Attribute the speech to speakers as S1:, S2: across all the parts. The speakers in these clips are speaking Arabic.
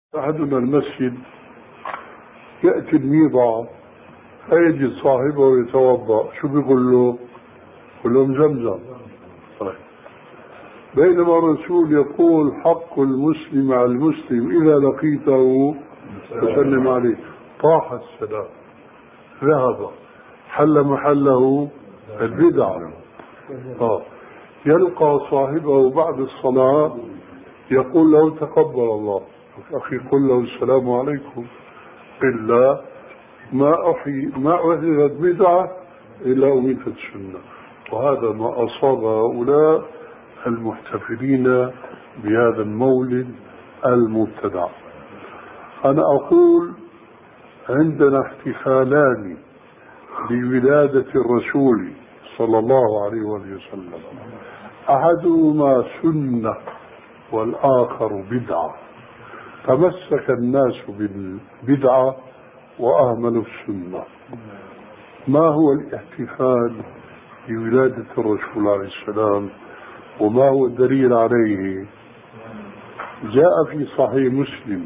S1: أحدنا المسجد يأتي الميضة فيجد صاحبه يتوضأ، شو بيقول له؟ يقول لهم زمزم. طيب. بينما الرسول يقول حق المسلم على المسلم إذا لقيته فسلم عليه. طاح السلام، ذهب، حل محله البدع. يلقى صاحبه بعد الصلاة يقول له تقبل الله، أخي قل له السلام عليكم، إلا ما أحدثت بدعة إلا أميتت السنة. وهذا ما أصاب هؤلاء المحتفلين بهذا المولد المبتدع. أنا أقول عندنا احتفالان بولادة الرسول صلى الله عليه وسلم، أحدهما سنة والآخر بدعة، تمسك الناس بالبدعة وأهملوا السنة. ما هو الاحتفال بولادة الرسول عليه السلام وما هو الدليل عليه؟ جاء في صحيح مسلم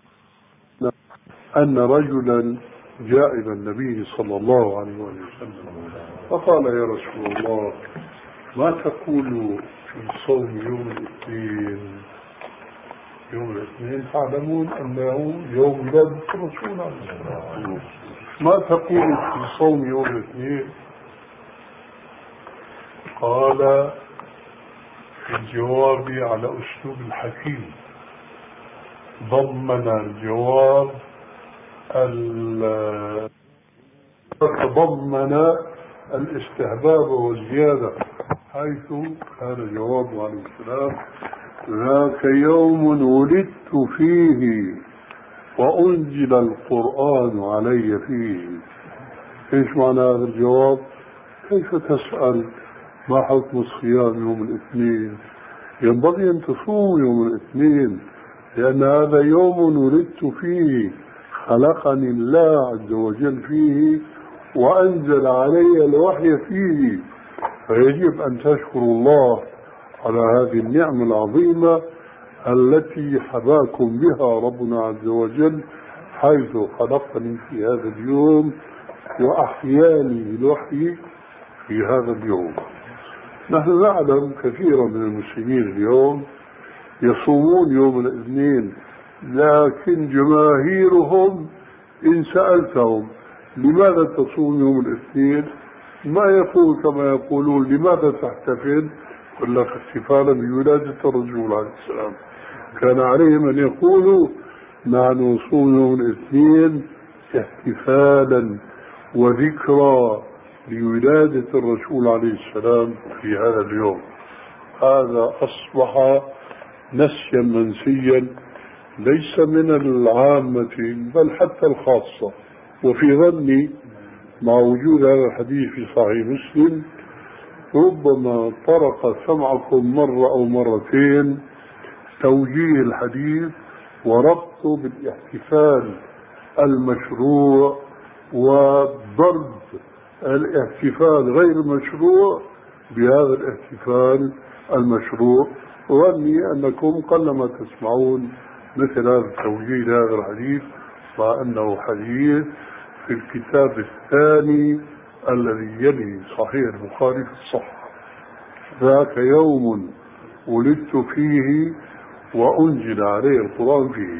S1: أن رجلا جاء إلى النبي صلى الله عليه وسلم فقال يا رسول الله ما تقول في صوم يوم الاثنين؟ يوم الاثنين تعلمون أنه يوم ولادة الرسول عليه السلام، ما تقول في صوم يوم الاثنين؟ قال في الجواب على أسلوب الحكيم، ضمن الجواب تضمن الاستحباب والزيادة، حيث كان جوابه عليه السلام ذاك يوم ولدت فيه وأنزل القرآن علي فيه. ايش معنى هذا الجواب؟ كيف تسأل ما حكم الصيام يوم الاثنين؟ ينبغي أن تصوم يوم الاثنين، لأن هذا يوم ولدت فيه، خلقني الله عز وجل فيه وأنزل علي الوحي فيه، فيجب أن تشكر الله على هذه النعمة العظيمة التي حباكم بها ربنا عز وجل، حيث خلقني في هذا اليوم وأحياني بالوحي في هذا اليوم. نحن نعلم كثيرا من المسلمين اليوم يصومون يوم الاثنين، لكن جماهيرهم إن سألتهم لماذا تصوم يوم الاثنين ما يقول كما يقولون لماذا تحتفل؟ يقول لك احتفالا بولادة الرسول عليه السلام. كان عليهم أن يقولوا نحن نصوم يوم الاثنين احتفالا وذكرى لولادة الرسول عليه السلام في هذا اليوم. هذا أصبح نسيا منسيا ليس من العامة بل حتى الخاصة. وفي ظني مع وجود هذا الحديث في صحيح مسلم ربما طرق سمعكم مرة أو مرتين توجيه الحديث وربطه بالاحتفال المشروع وضرب الاحتفال غير المشروع بهذا الاحتفال المشروع. ظني أنكم قلما تسمعون مثل هذا التوجيه لهذا الحديث، مع أنه حديث في الكتاب الثاني الذي يلي صحيح البخاري في الصحة. ذاك يوم ولدت فيه وأنزل عليه القرآن فيه.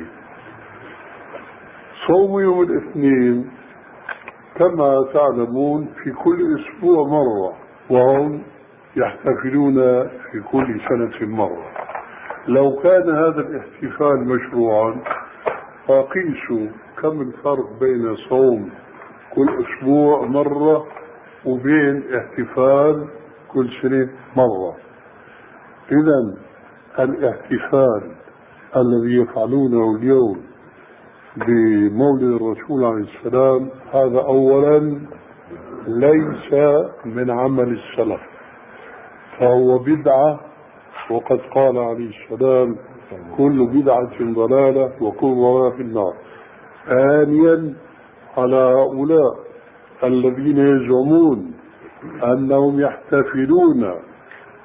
S1: صوم يوم الاثنين كما تعلمون في كل أسبوع مرة، وهم يحتفلون في كل سنة مرة. لو كان هذا الاحتفال مشروعا فقيسوا كم الفرق بين صوم كل أسبوع مرة وبين احتفال كل سنة مرة. إذن الاحتفال الذي يفعلونه اليوم بمولد الرسول عليه السلام هذا أولا ليس من عمل السلف، فهو بدعة، وقد قال عليه السلام كل بدعة ضلالة وكل ضلالة في النار. ثانيا على هؤلاء الذين يزعمون أنهم يحتفلون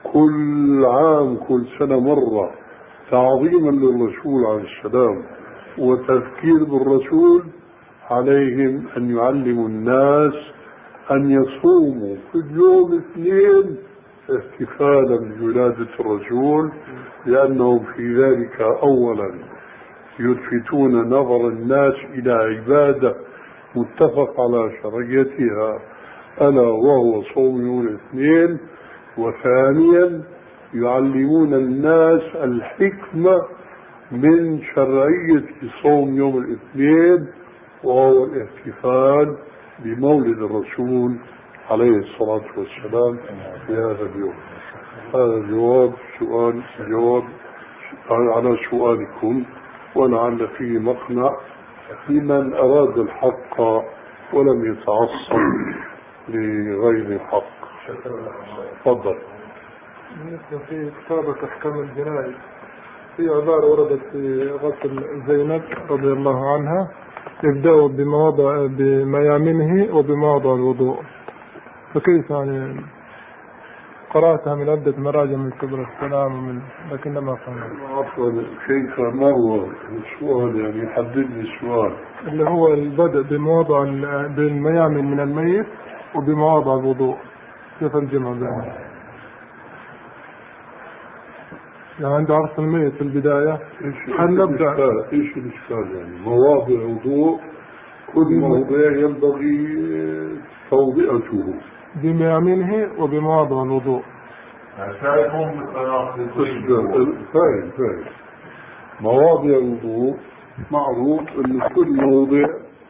S1: كل عام كل سنة مرة تعظيما للرسول عليه السلام وتذكير بالرسول عليهم أن يعلموا الناس أن يصوموا في اليوم الاثنين احتفالا بولادة الرسول، لأنهم في ذلك أولا يلفتون نظر الناس إلى عبادة متفق على شرعيتها ألا وهو صوم يوم الاثنين، وثانيا يعلمون الناس الحكمة من شرعية صوم يوم الاثنين، وهو الاحتفال بمولد الرسول عليه الصلاة والسلام في هذا اليوم. هذا جواب على سؤالكم، ولعل فيه مقنع لمن أراد الحق ولم يتعصب لغير الحق. تفضل.
S2: بالنسبة في كتابة أحكام الجنائز في عبارة وردت في غسل زينب رضي الله عنها يبدأ بميامنه وبمواضع الوضوء، فكيف يعني قرأتها من عدة مراجع من كبر السلام لكن ما فهمت.
S1: عفوا كيف ما هو السؤال؟ يعني حدد لي السؤال.
S2: اللي هو البدء بمواضع بالميامن من الميت وبمواضع الوضوء، كيف الجمع بينهم؟ يعني عند عرس الميت في البداية هل نبدأ
S1: ايش الاشكال؟ يعني مواضع وضوء كل موضع ينبغي توضئته
S2: بميامنه وبمواضع الوضوء.
S1: فاهم. مواضع الوضوء معروف ان كل موضع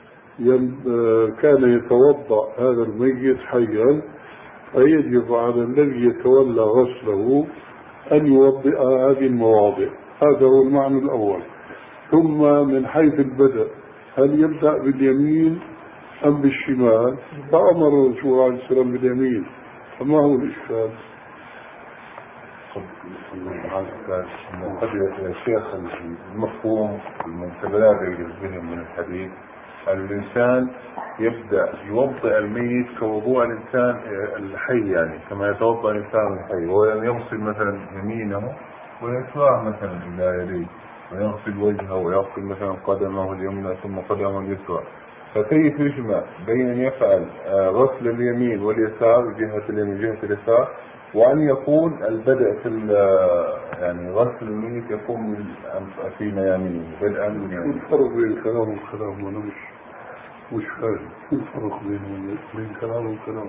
S1: كان يتوضأ هذا الميت حيا، فيجب على الذي يتولى غسله أن يوضئ هذه المواضع. هذا هو المعنى الأول. ثم من حيث البدء هل يبدأ باليمين أم بالشمال؟ فأمر الرسول عليه السلام باليمين، فما هو الإشكال؟
S3: قد يا شيخ المفهوم المتبادر للذهن من الحديث الإنسان يبدأ يوضئ الميت كوضوء الإنسان الحي، يعني كما يتوضأ الإنسان الحي، ويغسل مثلا يمينه ويسرع مثلا إلى يديه، ويغسل وجهه ويغسل مثلا قدمه اليمنى ثم قدمه اليسرى. فكيف يجمع بين أن يفعل غسل اليمين واليسار، جهة اليمين جهة اليسار، وأن يكون البدء في يعني غسل الميت يكون في ميامنه بدءا من يمينه؟
S1: الفرق بين كلام وكلام وأنا مش فاهم الفرق بين كلام وكلام.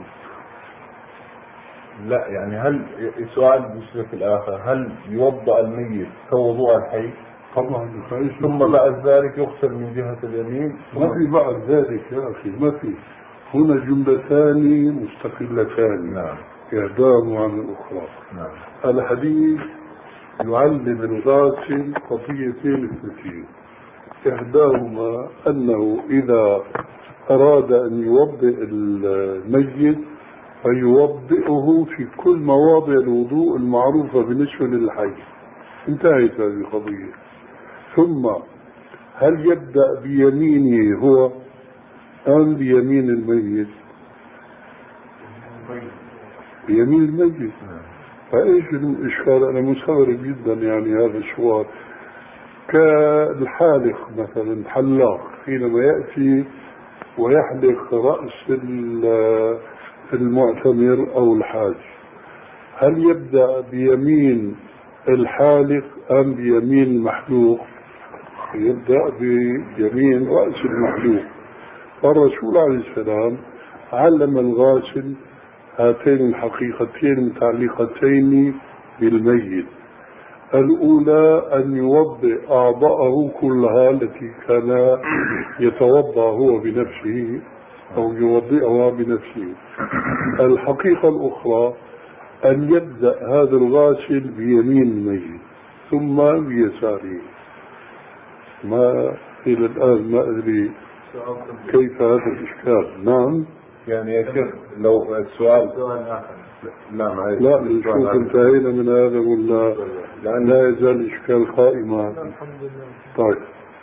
S3: لا يعني هل سؤال بالنسبة الآخر، هل يوضأ الميت كوضوء الحي؟
S1: طبعا.
S3: ثم بعد ذلك يغسل من جهة اليمين؟
S1: ما في بعد ذلك يا أخي، ما في. هنا جملتان مستقلتان.
S3: نعم.
S1: إحداهما عن الأخرى.
S3: نعم.
S1: الحديث يعلم الغاسل قضيتين اثنتين، إحداهما أنه إذا أراد أن يوضئ الميت فيوضئه في كل مواضع الوضوء المعروفة بالنسبة للحي. انتهت هذه القضية. ثم هل يبدأ بيمينه هو أم بيمين الميت؟ بيمين الميت. فإيش الإشكال؟ أنا مستغرب جدا يعني هذا السؤال. كالحالق مثلا، الحلاق حينما يأتي ويحلق رأس المعتمر أو الحاج، هل يبدأ بيمين الحالق أم بيمين المحلوق؟ يبدأ بيمين رأس المحلوق. فالرسول عليه السلام علم الغاسل هاتين الحقيقتين المتعلقتين بالميت. الأولى أن يوضئ أعضاءه كلها التي كان يتوضأ هو بنفسه أو يوضئها بنفسه. الحقيقة الأخرى أن يبدأ هذا الغاسل بيمين الميت ثم بيساره. ما إلى الآن ما أدري كيف هذا الإشكال. نعم.
S3: يعني يا شيخ لو السؤال
S1: لا نشوف انتهينا من هذا ولا لا يزال الإشكال قائما؟
S2: الحمد لله.
S1: طيب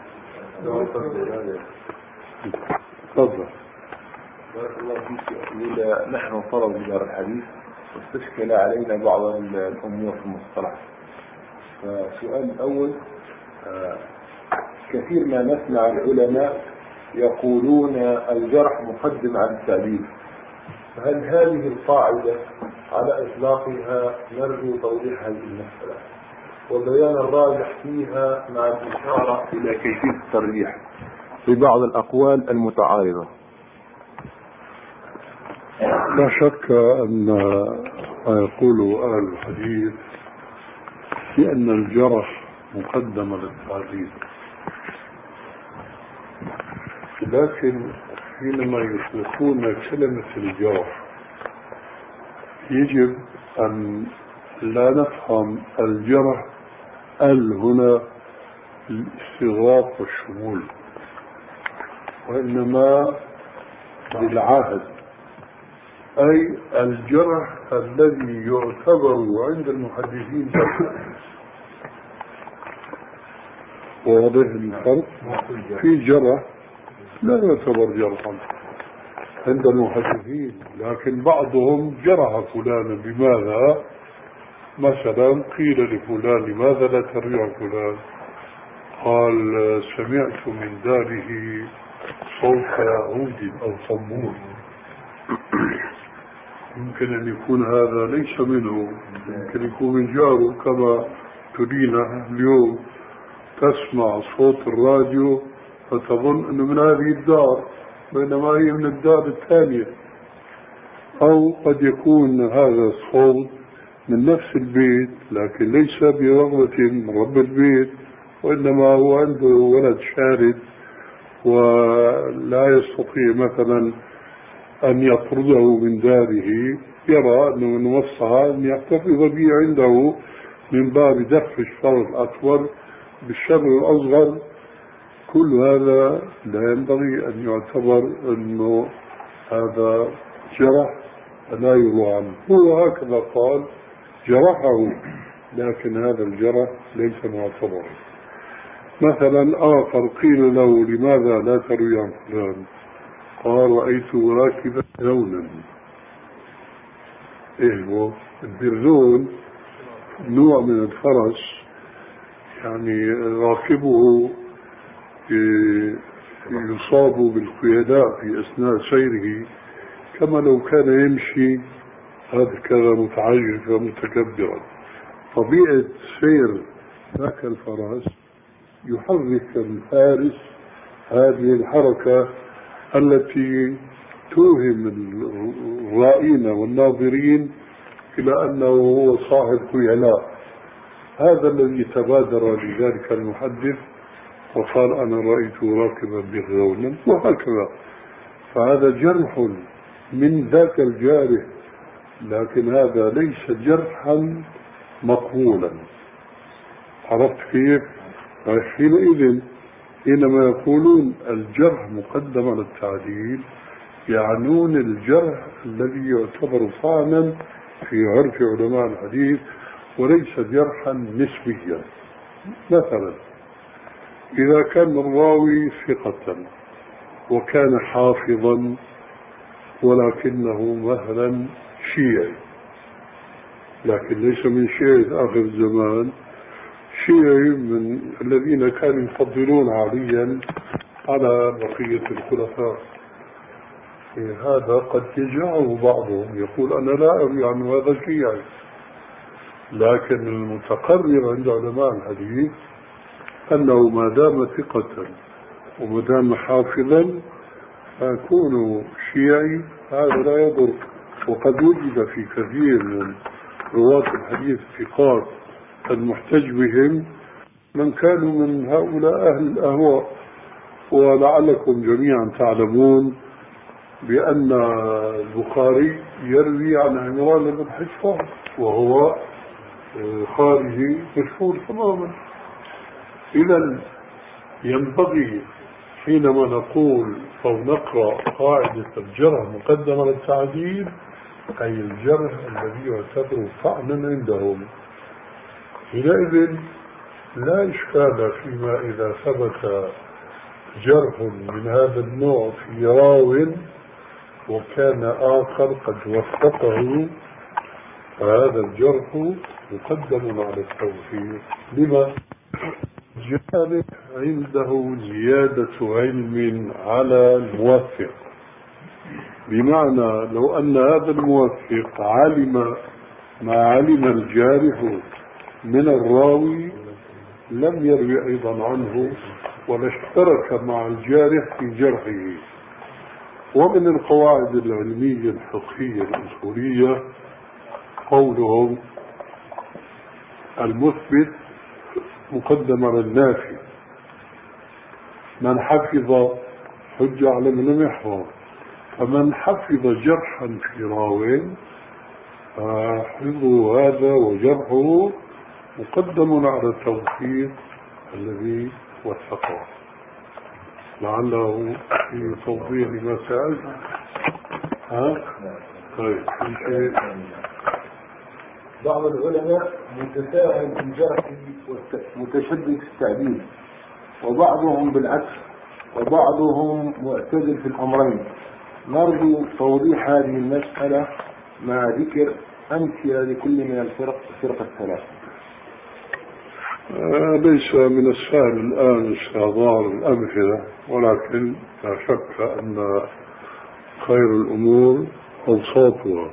S1: تفضل.
S3: بارك الله فيك. نحن طلب دار الحديث واستشكل علينا بعض الأمور في المصطلح. فالسؤال الأول كثير ما نسمع العلماء يقولون الجرح مقدم على التعديل، هل هذه القاعدة على إطلاقها نرجو توضيح هذه المسألة وبيان الراجح فيها مع الإشارة إلى كيفية الترجيح في بعض الأقوال المتعارضة؟
S1: لا شك أن ما يقول أهل الحديث بأن الجرح مقدم للتعديل، لكن حينما يطلقون كلمة الجرح يجب أن لا نفهم الجرح هنا الاستغراق والشمول، وإنما للعهد، أي الجرح الذي يعتبر عند المحدثين واضح الفرق. في جرح لا يعتبر جرحا عند المحدثين، لكن بعضهم جرح فلانا بماذا؟ مثلا قيل لفلان لماذا لا ترجع فلان؟ قال سمعت من داره صوت يهود أو صمود. يمكن أن يكون هذا ليس منه، يمكن يكون من جاره، كما ترينا اليوم تسمع صوت الراديو فتظن أنه من هذه الدار بينما هي من الدار الثانية، أو قد يكون هذا الصوت من نفس البيت لكن ليس برغبة من رب البيت، وإنما هو عنده ولد شارد ولا يستطيع مثلا أن يطرده من داره، يرى أنه من مصلحة أن يحتفظ به عنده من باب دفع الشر الأكبر بالشر الأصغر. كل هذا لا ينبغي أن يعتبر أنه هذا جرح لا يروى عنه. هو هكذا قال جرحه، لكن هذا الجرح ليس معتبر. مثلا آخر قيل له لماذا لا تروي عن فلان؟ قال رأيته راكبا برزونا. إيه هو البرزون؟ نوع من الفرس، يعني راكبه يصاب بالخيلاء في أثناء سيره كما لو كان يمشي هكذا متعجرفا متكبرا. طبيعة سير ذاك الفرس يحرك الفارس هذه الحركة التي توهم الرائين والناظرين إلى أنه هو صاحب خيلاء. هذا الذي تبادر لذلك المحدث وقال أنا رأيته راكبا برزونا وهكذا. فهذا جرح من ذاك الجارح، لكن هذا ليس جرحا مقبولا. عرفت كيف؟ حينئذ حينما يقولون الجرح مقدم على التعديل يعنون الجرح الذي يعتبر طعنا في عرف علماء الحديث وليس جرحا نسبيا. مثلا إذا كان الراوي ثقة وكان حافظا ولكنه مثلا شيعي، لكن ليس من شيعة آخر الزمان، شيعي من الذين كانوا يفضلون عليا على بقية الخلفاء، هذا قد يجعه بعضهم يقول أنا لا أروي عنه هذا شيعي، لكن المتقرر عند علماء الحديث أنه ما دام ثقة وما دام حافظا فيكون شيعي، هذا لا يضر. وقد وجد في كثير من رواة الحديث الثقات المحتج بهم من كانوا من هؤلاء أهل الأهواء. ولعلكم جميعا تعلمون بأن البخاري يروي عن عمران بن حصان وهو خارجي مشهور تماما. إذا ينبغي حينما نقول أو نقرأ قاعدة الجرح مقدم على التعديل أي الجرح الذي يعتبر طعنا عندهم. حينئذ لا إشكال فيما إذا ثبت جرح من هذا النوع في راو وكان آخر قد وثقه، فهذا الجرح مقدم على التوثيق. لما؟ الجارح عنده زيادة علم على الموثق، بمعنى لو أن هذا الموثق علم ما علم الجارح من الراوي لم يروي أيضا عنه ولا اشترك مع الجارح في جرحه. ومن القواعد العلمية الفقهية الأصولية قولهم المثبت مقدم على النافي، من حفظ حجة على من لم يحفظ، فمن حفظ جرحا في راو فحفظه هذا وجرحه مقدم على التوثيق الذي وثقه. لعله في توضيح لما سألت. طيب في شيء.
S3: بعض العلماء متساهل في الجرح متشدد في التعديل، وبعضهم بالعكس، وبعضهم معتدل في الأمرين. نرجو توضيح هذه المسألة مع ذكر أمثلة لكل من الفرق الثلاث.
S1: ليس من السهل الآن استحضار الأمثلة، ولكن لا شك أن خير الأمور أوساطها.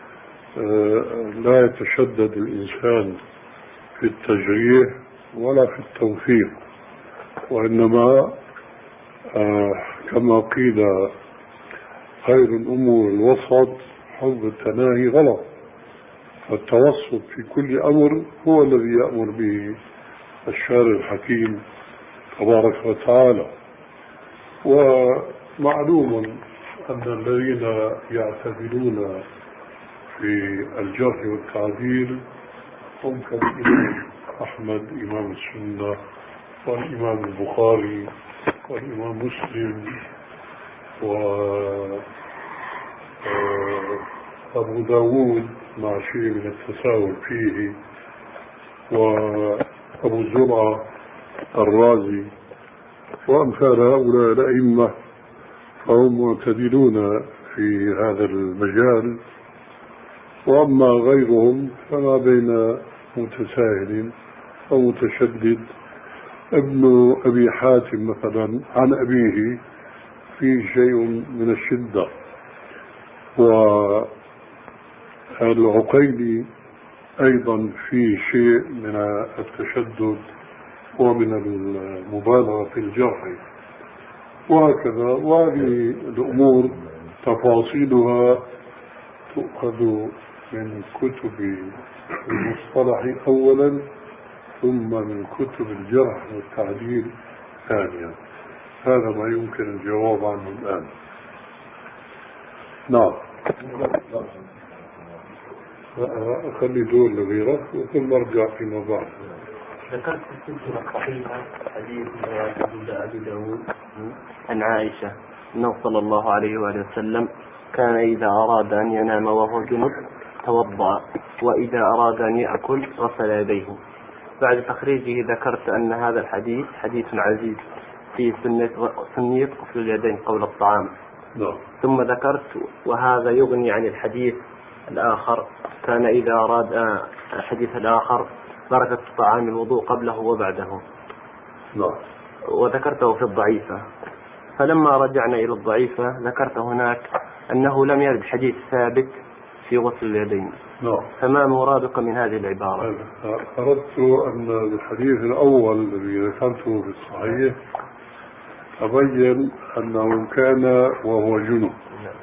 S1: لا يتشدد الإنسان في التجريح ولا في التوثيق، وإنما كما قيل خير الأمور الوسط، حب التناهي غلط. فالتوسط في كل أمر هو الذي يأمر به الشارع الحكيم تبارك وتعالى. ومعلوم أن الذين يعتدلون في الجرح والتعديل هم كالإمام أحمد إمام السنة، والإمام البخاري، والإمام مسلم، وأبو داود مع شيء من التساهل فيه، وأبو زرعة الرازي، وأمثال هؤلاء الأئمة، فهم معتدلون في هذا المجال. وأما غيرهم فما بين متساهل أو متشدد. ابن أبي حاتم مثلا عن أبيه فيه شيء من الشدة، والعقيلي أيضا فيه شيء من التشدد ومن المبالغة في الجرح، وهكذا. وهذه الأمور تفاصيلها تؤخذ من كتب المصطلح أولا، ثم من كتب الجرح والتعديل ثانيا. هذا ما يمكن الجواب عنه الآن. نعم. أخلي دول لغيرك وثم أرجع فيما بعد.
S4: ذكرت في السلسلة الصحيحة حديث أبي داود عن عائشة أنه صلى الله عليه وآله وسلم كان إذا أراد أن ينام وهو جنب توضأ، وإذا أراد أن يأكل غسل يديه. بعد تخريجه ذكرت أن هذا الحديث حديث عزيز في سنة غسل اليدين قبل الطعام. ثم ذكرت وهذا يغني عن الحديث الآخر، كان إذا أراد الحديث الآخر بركة الطعام الوضوء قبله وبعده. وذكرته في الضعيفة. فلما رجعنا إلى الضعيفة ذكرت هناك أنه لم يرد حديث ثابت في غسل اليدين. فما مرادك من هذه العبارة؟
S1: أردت أن الحديث الأول الذي ذكرته في الصحيح تبين أنه كان وهو جنب،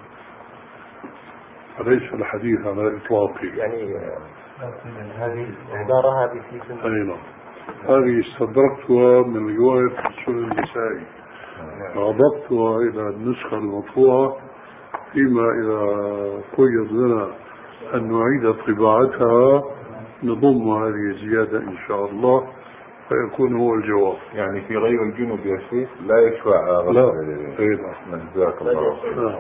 S1: فليس الحديث على إطلاقه.
S4: يعني هذه العبارة هذه في سنة.
S1: هذه استدركتها من رواية السنن النسائي، فأضفتها إلى النسخة المطبوعة، فيما إذا قيد لنا أن نعيد طباعتها نضم هذه الزيادة إن شاء الله، فيكون هو الجواب.
S3: يعني في غير الجنوب يا شيخ لا يشفع غسل.
S1: لا.
S3: جزاك الله خير.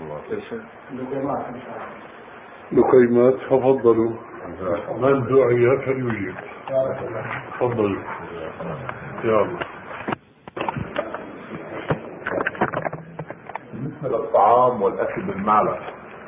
S1: لقيمات تفضلوا، من دعي فليجيب. تفضلوا يا الله.
S3: بالنسبة للطعام والأكل بالمعلقة،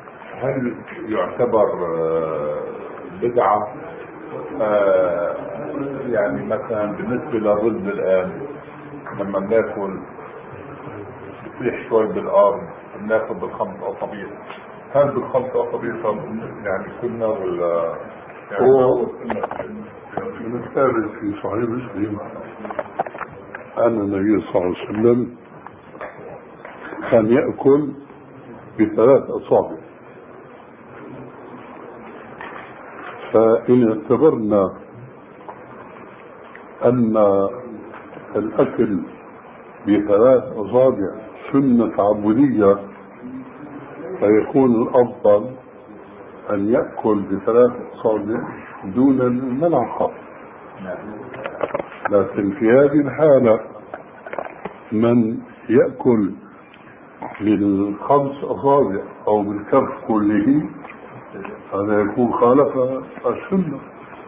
S3: هل يعتبر بدعة يعني مثلا بالنسبة للرز الآن لما بناكل بيطيح شوي بالأرض بناكل بالخمس أصابع، هل بالخمس أصابع يعني سنة ولا يعني
S1: هو من الثابت في صحيح مسلم أن النبي صلى الله عليه وسلم كان يأكل بثلاث أصابع. فإن اعتبرنا أن الأكل بثلاث أصابع سنة عبودية فيكون الأفضل أن يأكل بثلاث أصابع دون الملعقة. لكن في هذه الحالة من يأكل بالخمس أصابع أو بالكف كله هذا يكون خالف السنة.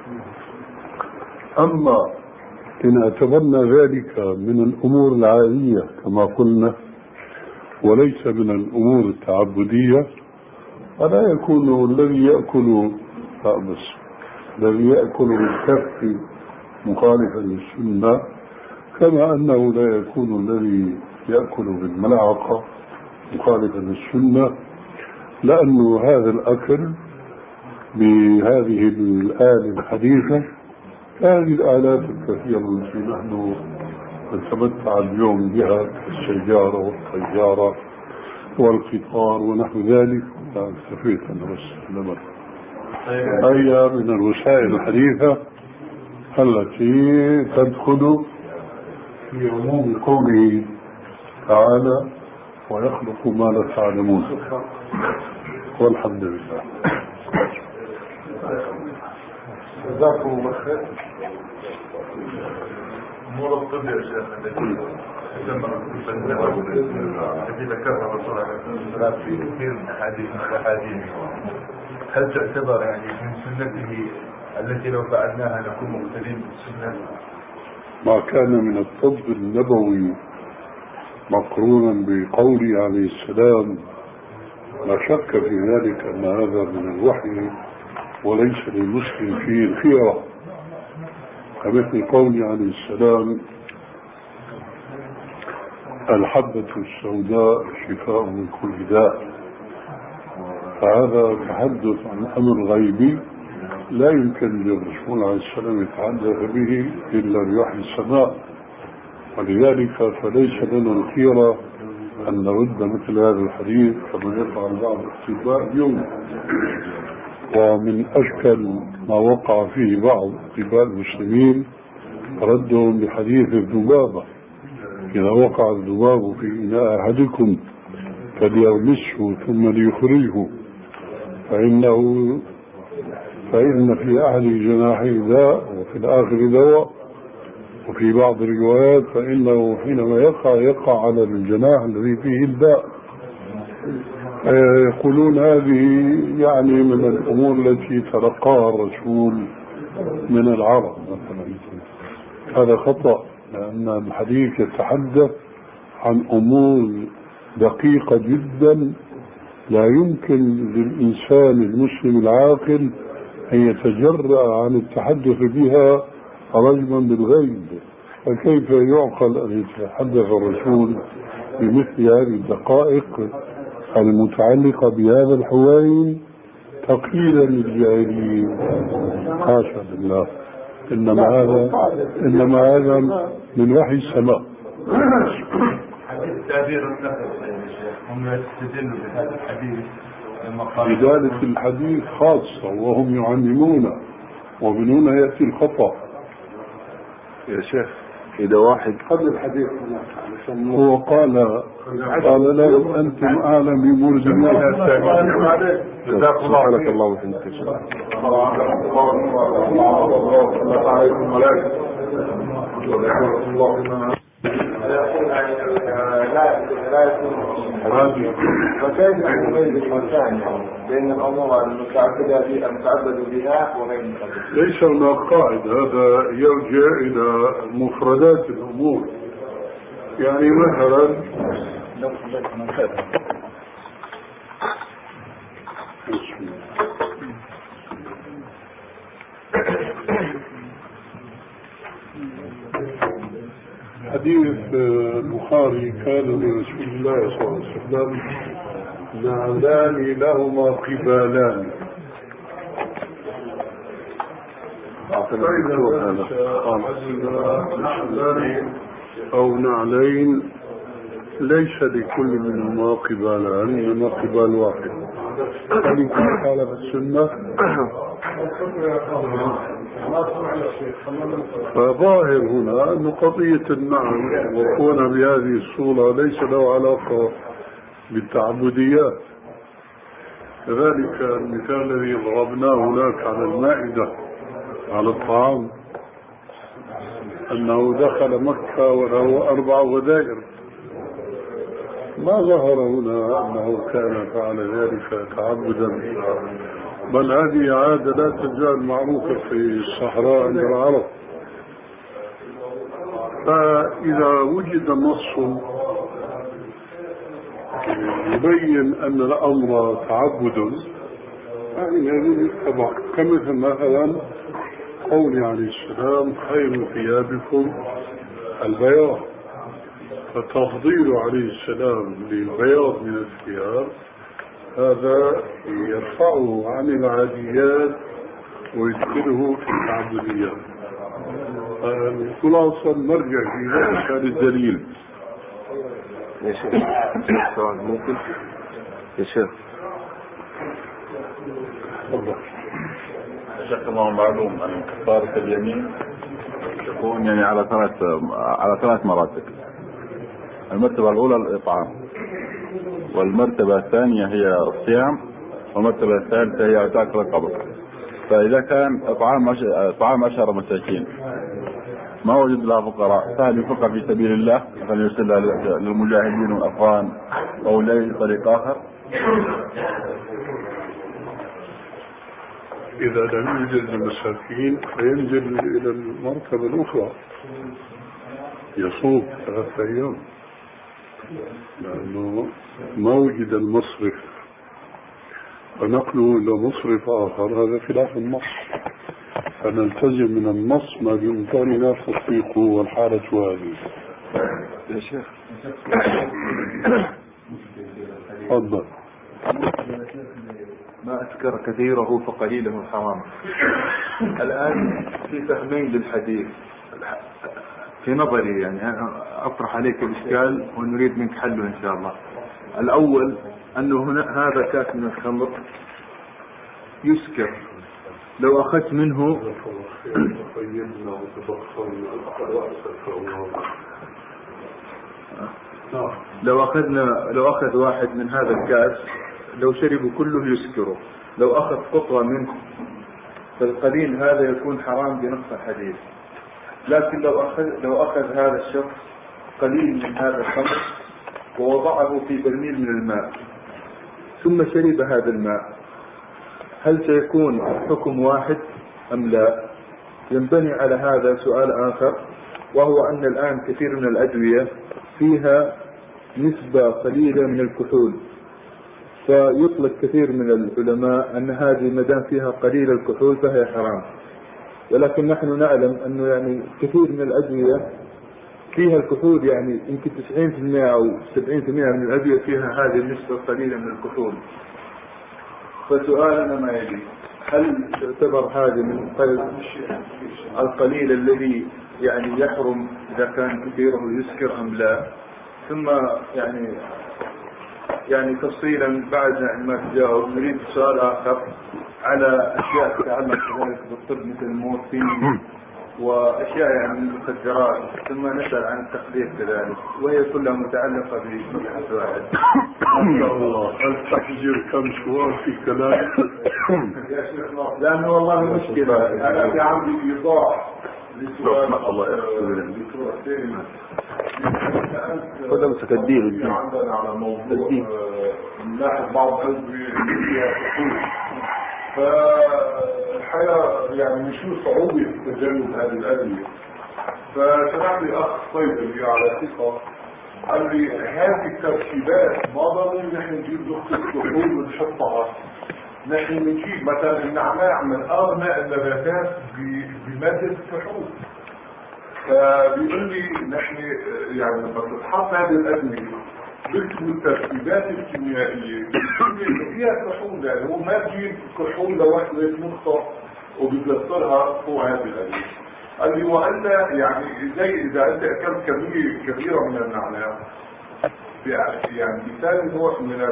S1: أما إن اعتبرنا ذلك من الأمور العادية كما قلنا وليس من الأمور التعبدية فلا يكون الذي يأكل الذي يأكل بالكف مخالفا للسنة، كما أنه لا يكون الذي يأكل بالملعقة مخالفا للسنة، لأن هذا الأكل بهذه الآلة الحديثة هذه الآلات الكثيرة التي نحن نتمتع اليوم بها كالسيارة والطيارة والقطار ونحو ذلك. استفيت أنا بس لمر هي من الوسائل الحديثة التي تدخل في عموم قوله تعالى ويخلق ما لا تعلمون. والحمد لله.
S2: جزاكم الله خير.
S3: أمور الطب يا شيخ التي ذكرها الرسول عليه الصلاة والسلام في كثير من الأحاديث، هل تعتبر يعني من سنته التي لو فعلناها نكون مقتدين بالسنة؟
S1: ما كان من الطب النبوي مقرونا بقوله عليه السلام لا شك في ذلك أن هذا من الوحي وليس للمسلم فيه الخيرة، كمثل قوله عليه السلام الحبة السوداء شفاء من كل داء. فهذا تحدث عن أمر غيبي لا يمكن للرسول عليه السلام يتحدث به إلا بوحي السماء، ولذلك فليس لنا الخيرة أن نرد مثل هذا الحديث كما يفعل بعض الأطباء اليوم. ومن أشكل ما وقع فيه بعض أطباء المسلمين ردهم بحديث الذبابة، إذا وقع الذباب في إناء أحدكم فليغمسه ثم ليخرجه فإن في أحد جناحيه داء وفي الآخر دواء، وفي بعض الروايات فإنه حينما يقع على الجناح الذي فيه الداء. يقولون هذه يعني من الأمور التي تلقاها الرسول من العرب مثلا. هذا خطأ، لأن الحديث يتحدث عن أمور دقيقة جدا لا يمكن للإنسان المسلم العاقل أن يتجرأ عن التحدث بها رجما بالغيب. فكيف يعقل أن يتحدث الرسول بمثل هذه الدقائق المتعلقة بهذا الحوين تقييدا للجاهلين؟ حاشا لله، إنما هذا من وحي السماء.
S3: تعبير النفس هم يستدلوا بهذا الحديث
S1: بدالة الحديث خاصة وهم يعلمون، ومن هنا يأتي الخطأ.
S3: يا شيخ إذا واحد
S2: قبل الحديث
S1: هو قال لهم أنتم أعلم بأمور الدنيا.
S3: جزاك الله
S1: سبحانك الله وبحمدك.
S2: فكيف نميز المكان بين الأمور المتعبد بها وغير المتعبد؟
S1: ليس هناك قاعدة، هذا يرجع إلى مفردات الأمور. يعني مثلا حديث البخاري كان لرسول الله صلى الله عليه وسلم نعلان لهما قبالان. أو نعلين ليس لكل منهما قبالان إنما قبال واحد. ذلك قال في السنة. فظاهر هنا أن قضية النعم وكون بهذه الصورة ليس له علاقة بالتعبديات. كذلك المثال الذي ضربناه هناك على المائدة على الطعام أنه دخل مكة وله 4 غدائر، ما ظهر هنا أنه كان فعل ذلك تعبدا، بل هذه عادة لا تزال معروفة في الصحراء عند العرب. فإذا وجد نص يبين أن الأمر تعبد يعني هذه يتبع، كمثل مثلا قول عليه السلام خير ثيابكم البياض، فتفضيل عليه السلام للبياض من الثياب هذا يرفعه عن العاديات ويدخله في التعبديات. خلاصة نرجع في ذلك الدليل.
S5: يا شيخ سؤال ممكن يا شيخ؟
S1: تفضل.
S3: شيخ الله معلوم أن كفارة اليمين تكون يعني على ثلاث مراتب. المرتبة الأولى الإطعام، والمرتبة الثانية هي الصيام، والمرتبة الثالثة هي عتاق الرقبة. فإذا كان إطعام 10 مساكين ما وجد لها فقراء، فهل ينفق في سبيل الله فليرسلها للمجاهدين والأفغان أو لأي طريق آخر؟
S1: إذا لم يوجد المساكين فينزل إلى المرتبة الأخرى يصوم 3 أيام، لأنه ما وجد المصرف فنقله إلى مصرف آخر هذا خلاف النص، فنلتزم من النص ما بإمكاننا تطبيقه والحالة هذه.
S5: يا شيخ
S1: تفضل.
S6: ما أذكر كثيره فقليله حرام. الآن في فهمين للحديث في نظري، يعني أنا أطرح عليك الإشكال ونريد منك حله إن شاء الله. الأول أنه هذا كاس من الخمر يسكر، لو أخذت منه لو أخذ واحد من هذا الكاس لو شربوا كله يسكره، لو أخذ قطرة منه فالقليل هذا يكون حرام بنص الحديث. لكن لو أخذ هذا الشخص قليل من هذا الخمر ووضعه في برميل من الماء ثم شرب هذا الماء، هل سيكون حكم واحد أم لا؟ ينبني على هذا سؤال آخر، وهو أن الآن كثير من الأدوية فيها نسبة قليلة من الكحول، فيطلق كثير من العلماء أن هذه مدام فيها قليل الكحول فهي حرام. ولكن نحن نعلم أنه يعني كثير من الأدوية فيها الكحول، يعني يمكن 90% أو 70% من الأدوية فيها هذه النسبة القليلة من الكحول. فسؤالنا ما يلي: هل تعتبر هذه من القليل الذي يعني يحرم إذا كان كثيره يسكر أم لا؟ ثم يعني تفصيلا بعد ما تجاوب نريد سؤال آخر على أشياء تتعلق كذلك بالطب مثل المورفين وأشياء يعني من المخدرات، ثم نسأل عن التخدير كذلك، وهي كلها متعلقة بمبحث واحد.
S1: ما شاء الله، التحذير كم سؤال في كلام.
S6: لأنه والله مشكلة، أنا في عندي إيضاح لسؤال
S5: هذا متكدير
S6: عندنا على موضوع ناحية بعض الأدوية اللي فيها كحول، فالحقيقة يعني نشوف صعوبة تجنب هذه الأدوية. فسمح لي أخ صيدلي على ثقة قال لي هذه التركيبات ما ضروري نحن نجيب نقطة كحول ونحطها، نحن نجيب مثلا النعناع من أغنى النباتات بمادة الكحول،
S3: فبيقول لي نحن يعني لما تتحط هذه الأدوية بيكتبوا التركيبات الكيميائية فيها كحول، يعني هو ما بجيب كحول لوحدة نقطة وبيكسرها فوق هذه الأدوية. قال لي وأنت يعني زي إذا أنت أكلت كمية كبيرة من النعناع يعني مثال نوع من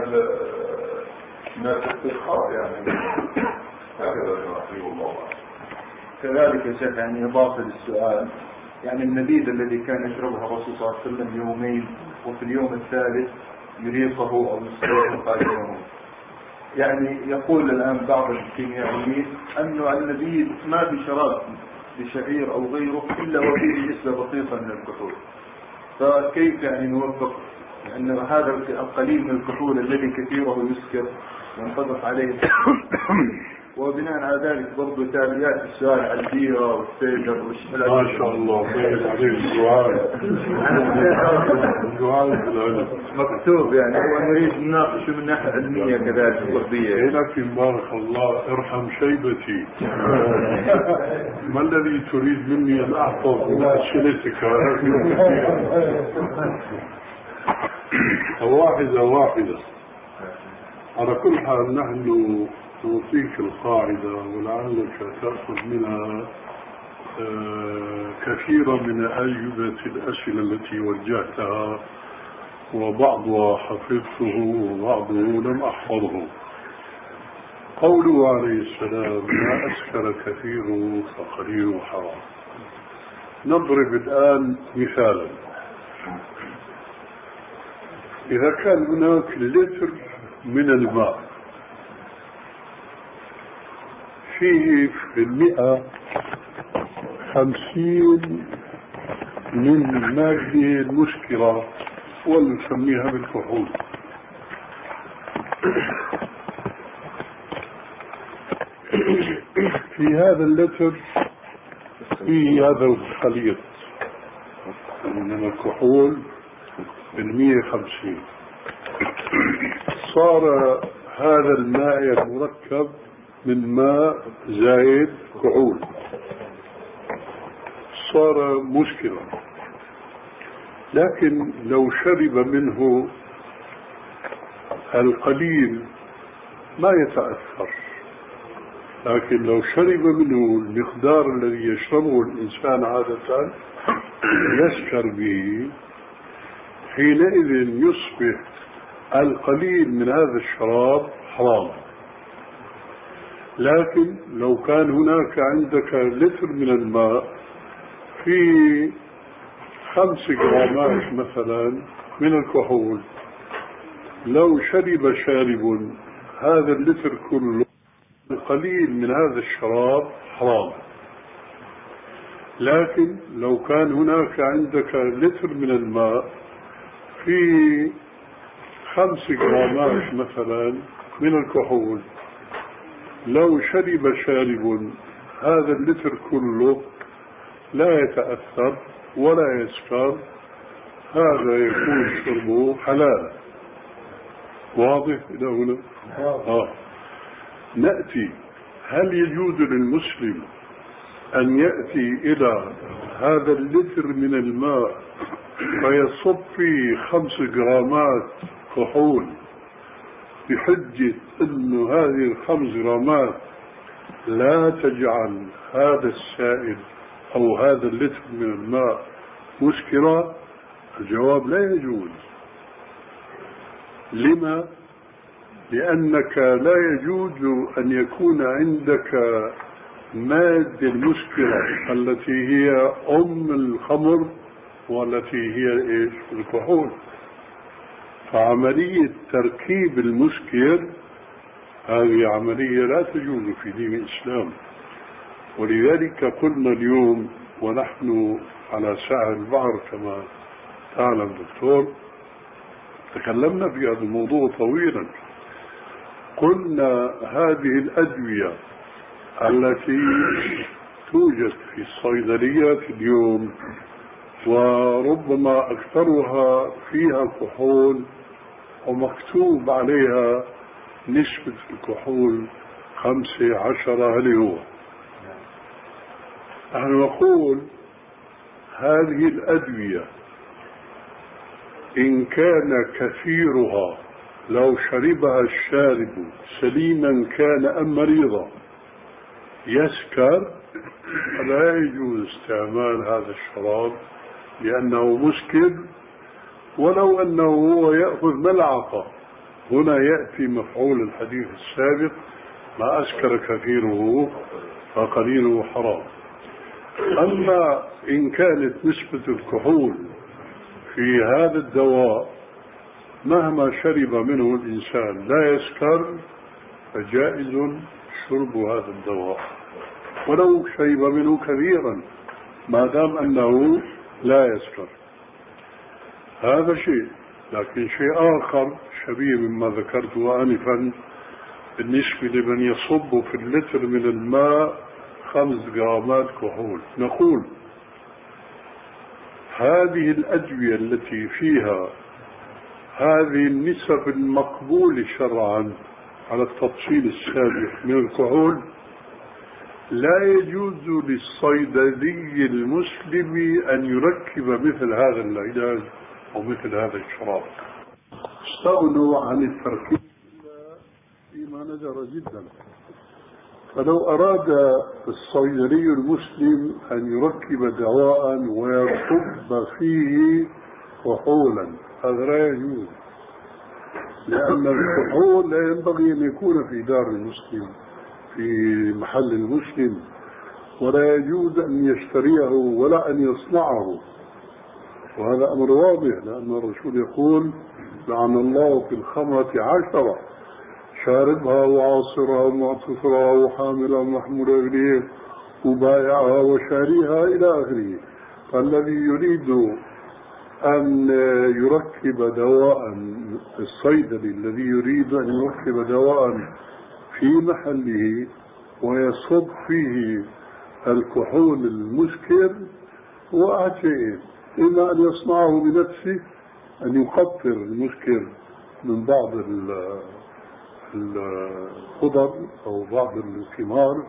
S3: الاسترخاء يعني هكذا رحمه الله.
S6: كذلك يا شيخ يعني إضافة للسؤال، يعني النبيذ الذي كان يشربها الرسول صلى الله عليه وسلم يومين وفي اليوم الثالث يريقه أو يسترخه قائما، يعني يقول الآن بعض الكيميائيين أنه النبيذ ما في شراب لشعير أو غيره إلا وفيه نسبة بسيطة من الكحول، فكيف يعني نوفق لأن هذا القليل من الكحول الذي كثيره يسكر وينطبق عليه؟ وبناء على ذلك برضو تابعات السؤال على البيرة والسيدر والشمالات.
S1: ما شاء الله خير عليك الدعاء
S6: مكتوب يعني هو نريد نناقشه من ناحية علمية كذلك طبية.
S1: لكن بارك الله ارحم شيبتي. ما الذي تريد مني أن أحفظ من أسئلتك واحدة. على كل حال نحن نعطيك القاعدة ولعلك تأخذ منها كثيرا من أجوبة الأسئلة التي وجهتها، وبعضها حفظته وبعضه لم أحفظه. قوله عليه السلام ما أسكر كثيره فقليله حرام. نضرب الآن مثالا. إذا كان هناك لتر من الماء فيه في 150 من المادة المسكرة ونسميها بالكحول، في هذا اللتر فيه هذا الخليط من الكحول ال150، صار هذا الماء المركب من ماء زائد كحول صار مسكرا. لكن لو شرب منه القليل ما يتأثر، لكن لو شرب منه المقدار الذي يشربه الإنسان عادة يسكر به، حينئذ يصبح القليل من هذا الشراب حرام. لكن لو كان هناك عندك لتر من الماء في 5 جرامات مثلا من الكحول، لو شرب شارب هذا اللتر كله القليل من هذا الشراب حرام. لكن لو كان هناك عندك لتر من الماء في 5 جرامات مثلا من الكحول، لو شرب شارب هذا اللتر كله لا يتأثر ولا يسكر، هذا يكون شربه حلال. واضح إلى هنا؟ نأتي، هل يجوز للمسلم أن يأتي إلى هذا اللتر من الماء فيصب فيه 5 جرامات كحول بحجة أنه هذه ال5 جرامات لا تجعل هذا السائل أو هذا اللتر من الماء مسكرا؟ الجواب لا يجوز. لما؟ لأنك لا يجوز أن يكون عندك مادة مسكرة التي هي الخمر والتي هي إيش؟ الكحول. فعملية تركيب المسكر هذه عملية لا تجوز في دين الإسلام. ولذلك قلنا اليوم ونحن على ساحل البحر كما تعلم دكتور، تكلمنا في هذا الموضوع طويلا. قلنا هذه الأدوية التي توجد في الصيدليات اليوم وربما أكثرها فيها كحول ومكتوب عليها نسبة الكحول 15 هل هو؟ نحن نقول هذه الأدوية إن كان كثيرها لو شربها الشارب سليما كان أم مريضا يسكر، فلا يجوز استعمال هذا الشراب لأنه مسكر، ولو أنه هو يأخذ ملعقة. هنا يأتي مفعول الحديث السابق: ما أسكر كثيره فقليله حرام. أما إن كانت نسبة الكحول في هذا الدواء مهما شرب منه الإنسان لا يسكر، فجائز شرب هذا الدواء ولو شرب منه كثيرا ما دام أنه لا يسكر. هذا شيء. لكن شيء آخر شبيه مما ذكرته آنفا بالنسبة لمن يصب في اللتر من الماء 5 جرامات كحول، نقول هذه الأدوية التي فيها هذه النسب المقبولة شرعا على التفصيل السابق من الكحول لا يجوز للصيدلي المسلم أن يركب مثل هذا العلاج أو مثل هذا الشراب. استغنوا عن التركيب فيما نجر جدا. فلو أراد الصيدلي المسلم أن يركب دواء ويصب فيه كحولا هذا لا يجوز، لأن الكحول لا ينبغي أن يكون في دار المسلم في محل المسلم، ولا يجوز أن يشتريه ولا أن يصنعه. وهذا أمر واضح، لأن الرسول يقول: لعن الله في الخمرة 10 شاربها وعاصرها ومعتصرها وحاملها ومحمولها إليه وبايعها وشاريها إلى آخره. فالذي يريد أن يركب دواء، الصيدلي الذي يريد أن يركب دواء في محله ويصب فيه الكحول المسكر هو أحد: إما أن يصنعه بنفسه، أن يقطر المسكر من بعض الخضر أو بعض الثمار،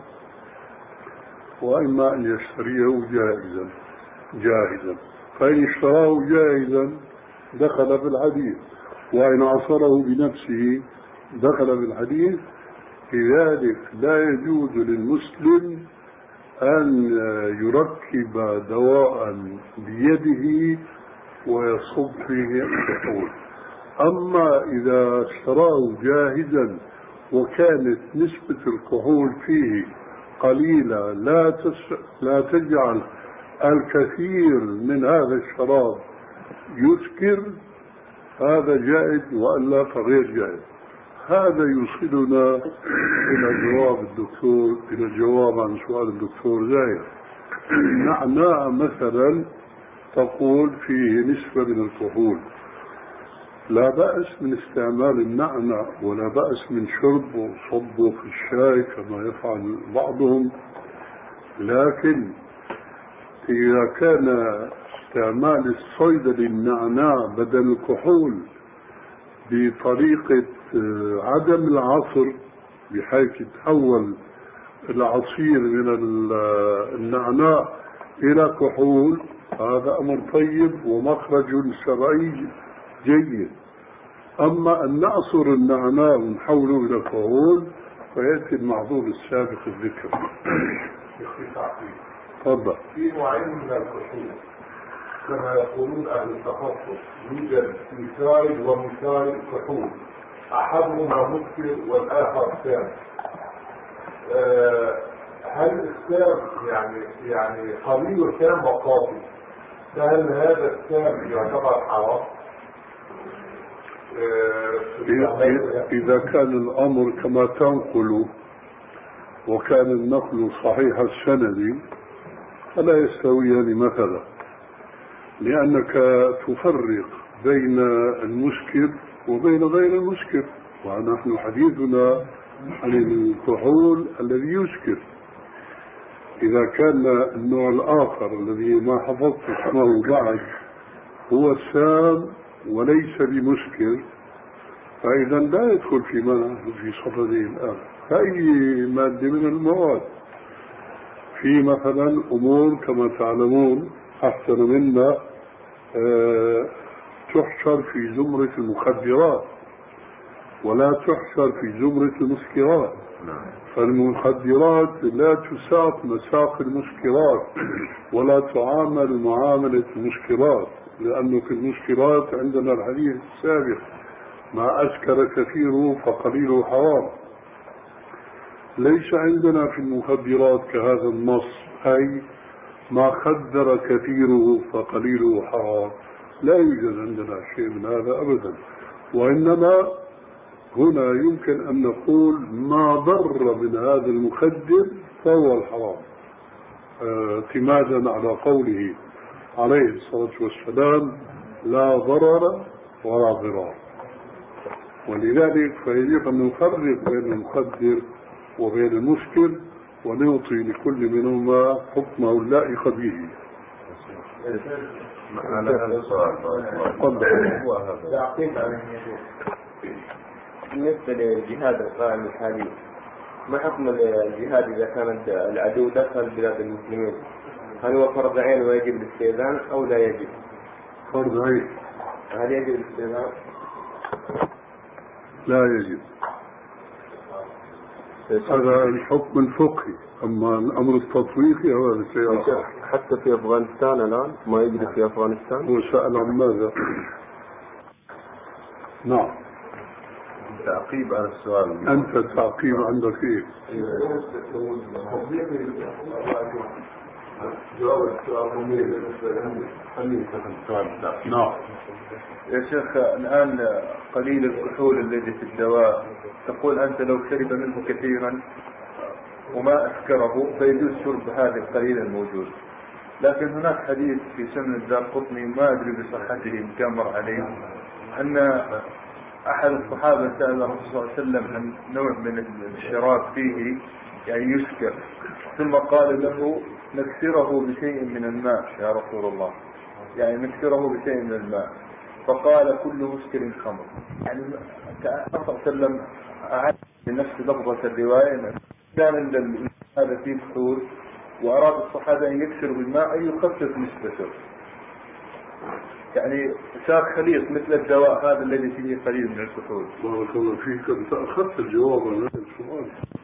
S1: وإما أن يشتريه جاهزا. فإن اشتراه جاهزا دخل في الحديث، وإن عصره بنفسه دخل في الحديث. لذلك لا يجوز للمسلم أن يركب دواء بيده ويصب فيه الكحول. أما إذا اشتراه جاهزا وكانت نسبة الكحول فيه قليلة لا تجعل الكثير من هذا الشراب يسكر، هذا جائز، وإلا فغير جائز. هذا يوصلنا إلى الجواب عن سؤال الدكتور زاهر. النعناع مثلا تقول فيه نسبة من الكحول، لا بأس من استعمال النعناع ولا بأس من شربه وصبه في الشاي كما يفعل بعضهم، لكن إذا كان استعمال الصيدلي النعناع بدل الكحول بطريقة عدم العصر بحيث يتحول العصير من النعناع إلى كحول، هذا أمر طيب ومخرج شرعي جيد. أما أن نعصر النعناع ونحوله إلى كحول فيأتي المعذور السابق الذكر. تفضل.
S3: في نوعين من الكحول كما يقولون أهل التخصص، يوجد مثال ومثال كحول، أحدهما مسكر والآخر سام. هل السام يعني قليل السام وقاضي، فهل هذا السام يعتبر حرام؟
S1: إذا كان الأمر كما تنقل وكان النقل صحيح السند فلا يستويان مثلا، لأنك تفرق بين المسكر وبين غير المسكر، ونحن حديثنا عن الكحول الذي يسكر. إذا كان النوع الآخر الذي ما حفظت اسمه بعد هو السام وليس بمسكر، فإذا لا يدخل في صفده الآن كأي مادة من المواد. في مثلا أمور كما تعلمون أحسن منا تحشر في زمرة المخدرات ولا تحشر في زمرة المسكرات. فالمخدرات لا تساق مساق المسكرات ولا تعامل معاملة المسكرات، لأنه في المسكرات عندنا الحديث السابق: ما أسكر كثيره فقليله حرام. ليس عندنا في المخدرات كهذا النص، أي ما خدر كثيره فقليله حرام. لا يوجد عندنا شيء من هذا أبدا، وإنما هنا يمكن أن نقول ما ضر من هذا المخدر فهو الحرام، اعتمادا على قوله عليه الصلاة والسلام: لا ضرر ولا ضرار. ولذلك فيجب أن نفرق بين المخدر وبين المسكر ونعطي لكل منهما حكمه اللائق به.
S3: على هذا السؤال
S4: بالنسبة للجهاد القائم الحالي، ما حكم الجهاد إذا كان العدو دخل بلاد المسلمين؟ هل هو فرض عين ويجب الاستئذان أو لا يجب؟
S1: فرض عين.
S4: هل يجب الاستئذان؟
S1: لا يجب. هذا الحكم الفقهي، أما الأمر التطبيقي هذا شيء آخر.
S5: حتى في أفغانستان الآن ما يجري في أفغانستان.
S1: هو سأل عن ماذا؟ نعم.
S3: تعقيب على السؤال.
S1: أنت تعقيب عندك إيه؟ نعم.
S6: يا شيخ، الآن قليل الكحول الذي في الدواء، تقول أنت لو شرب منه كثيرا وما أسكره فيجوز شرب هذا القليل الموجود، لكن هناك حديث في سنن الدارقطني ما أدري بصحته إن كان مر عليه، أن أحد الصحابة سأل الرسول صلى الله عليه وسلم عن نوع من الشراب فيه يعني يسكر، ثم قال له: نكسره بشيء من الماء يا رسول الله، يعني نكسره بشيء من الماء. فقال: كل مسكر خمر. يعني الرسول صلى الله عليه وسلم أعاد لنفس لفظة الرواية: كان هذا فيه كحول وأراد الصحابة أن يكسروا بالماء أن يخفف نسبته، يعني صار خليط مثل الدواء هذا الذي فيه قليل من الكحول.
S1: بارك الله فيك، أنت أخذت الجواب عن هذا السؤال.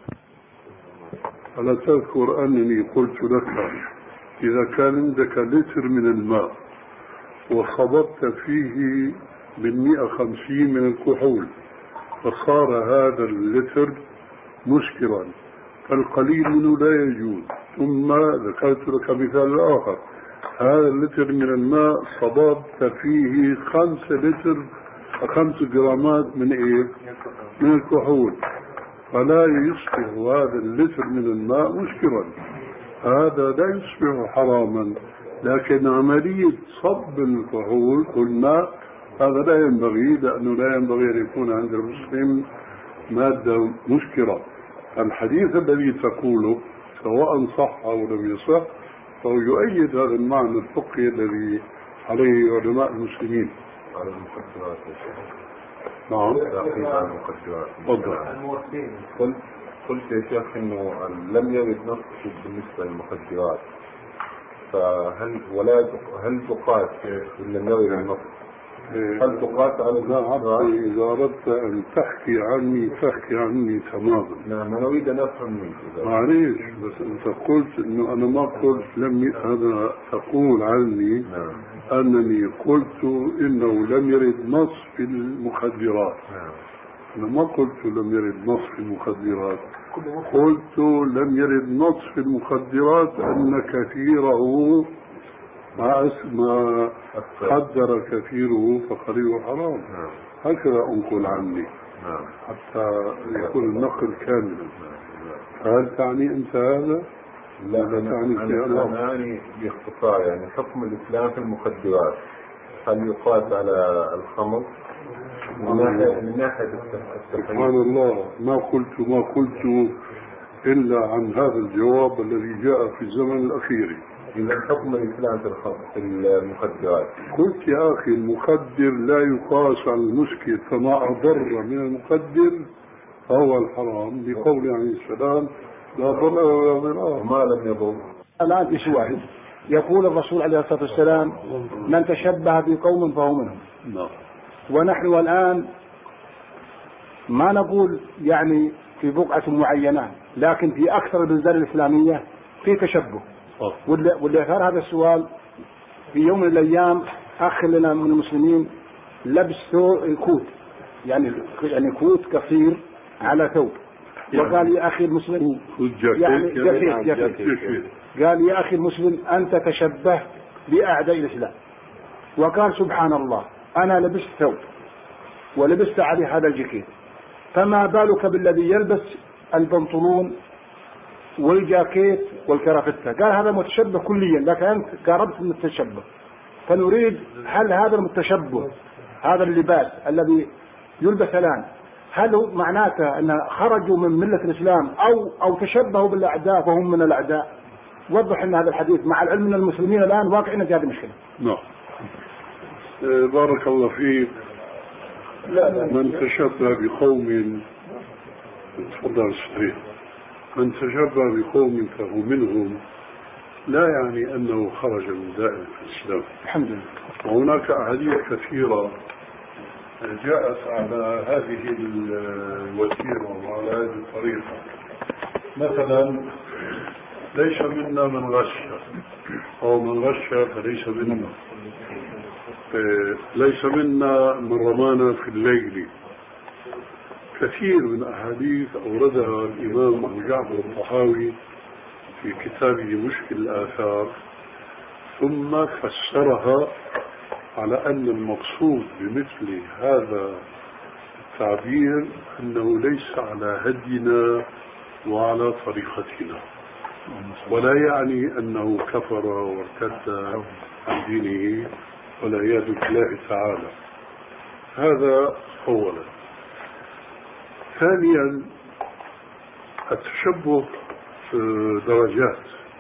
S1: ألا تذكر أنني قلت لك إذا كان عندك لتر من الماء وخبطت فيه 150 من الكحول فصار هذا اللتر مسكرا، فالقليل منه لا يجوز. ثم ذكرت لك مثال آخر: هذا اللتر من الماء صببت فيه 5 جرامات من إيه؟ من الكحول، فلا يصبح هذا اللتر من الماء مسكرا، هذا لا يصبح حراما. لكن عملية صب الكحول في الماء هذا لا ينبغي، لأنه لا ينبغي أن يكون عند المسلم مادة مسكرة. الحديث الذي تقوله سواء صح أو لم يصح فهو يؤيد هذا المعنى الفقهي الذي عليه علماء المسلمين.
S3: على المخدرات يا شيخ.
S1: نعم.
S3: تعقيب على المخدرات.
S1: تفضل.
S3: قلت يا شيخ إنه لم يرد نص بالنسبة للمخدرات، فهل هل تقاس إن لم يرد النص؟ هل تقاس على
S1: إذا أردت أن تحكي عني فاحكي عني تماما.
S3: نعم، أنا أريد أن أفهم منك.
S1: معليش، بس أنت قلت إنه أنا ما قلت هذا تقول عني.
S3: نعم.
S1: أنني قلت إنه لم يرد نص في المخدرات.
S3: نعم.
S1: أنا ما قلت لم يرد نص في المخدرات، قلت لم يرد نص في المخدرات أن كثيره ما قدر كثيره فقليله حرام. هكذا أنقل عني حتى يكون النقل كاملا. فهل تعني أنت هذا؟
S3: لا، أنا يعني باختصار يعني حكم الإسلام في المخدرات هل يقاس على الخمر من ناحية
S1: سبحان الله، ما قلت إلا عن هذا الجواب الذي جاء في الزمن الأخير.
S3: إذا حكم الإسلام في المخدرات،
S1: قلت يا أخي المخدر لا يقاس على المسكر، فما أضر من المخدر فهو الحرام، بقول عليه السلام: لا ضرر ولا ضرار.
S3: ما لم يضر.
S7: الآن إيش واحد يقول الرسول عليه الصلاة والسلام من تشبه بقوم فهو منهم. ونحن الآن ما نقول يعني في بقعة معينة، لكن في أكثر البلدان الإسلامية في تشبه. واللي أثار هذا السؤال في يوم من الأيام أخ لنا من المسلمين لبس كوت، يعني كوت قصير على ثوب، وقال يا أخي المسلم يعني جفيف. قال يا أخي المسلم أنت تشبه بأعداء الإسلام. وقال سبحان الله أنا لبست ثوب ولبست عليه هذا الجاكيت، فما بالك بالذي يلبس البنطلون والجاكيت والكرافتة؟ قال هذا متشبه كليا، لكن أنت قاربت من التشبه. فنريد هل هذا المتشبه هذا اللباس الذي يلبس الآن هل هو معناته أن خرجوا من ملة الإسلام أو تشبهوا بالأعداء فهم من الأعداء؟ وضح أن هذا الحديث مع العلم أن المسلمين الآن واقعين في هذه المشكلة.
S1: نعم. بارك الله فيك. من تشبه بقوم تفضل صحيح، من تشبه بقوم فهو منهم لا يعني أنه خرج من دائرة الإسلام.
S7: الحمد لله.
S1: وهناك أحاديث كثيرة جاءت على هذه الوتيرة وعلى هذه الطريقة. مثلا ليس منا من غش، أو من غش فليس منا. ليس منا من رمانا في الليل. كثير من أحاديث أوردها الإمام أبو جعفر الطحاوي في كتابه مشكل الآثار، ثم فسرها على أن المقصود بمثل هذا التعبير أنه ليس على هدينا وعلى طريقتنا، ولا يعني أنه كفر وارتد عن دينه والعياذ بالله تعالى. هذا أولا. ثانيا التشبه درجات